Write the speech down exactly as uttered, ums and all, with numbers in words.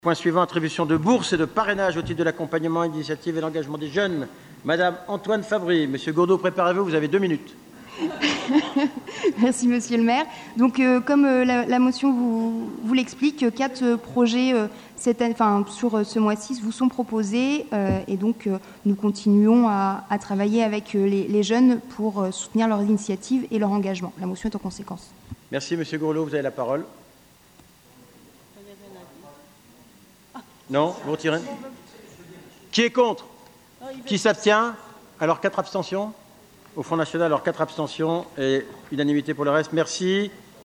Point suivant, attribution de bourses et de parrainage au titre de l'accompagnement, l'initiative et l'engagement des jeunes. Madame Antoine Fabry. Monsieur Gourdeau, préparez-vous, vous avez deux minutes. Merci, monsieur le maire. Donc, euh, comme euh, la, la motion vous, vous l'explique, quatre euh, projets euh, cette, enfin, sur euh, ce mois-ci vous sont proposés euh, et donc euh, nous continuons à, à travailler avec euh, les, les jeunes pour euh, soutenir leurs initiatives et leur engagement. La motion est en conséquence. Merci, monsieur Gourdeau, vous avez la parole. Non, vous retirez. Qui est contre? Qui s'abstient? Alors quatre abstentions. Au Front National, alors quatre abstentions et unanimité pour le reste. Merci.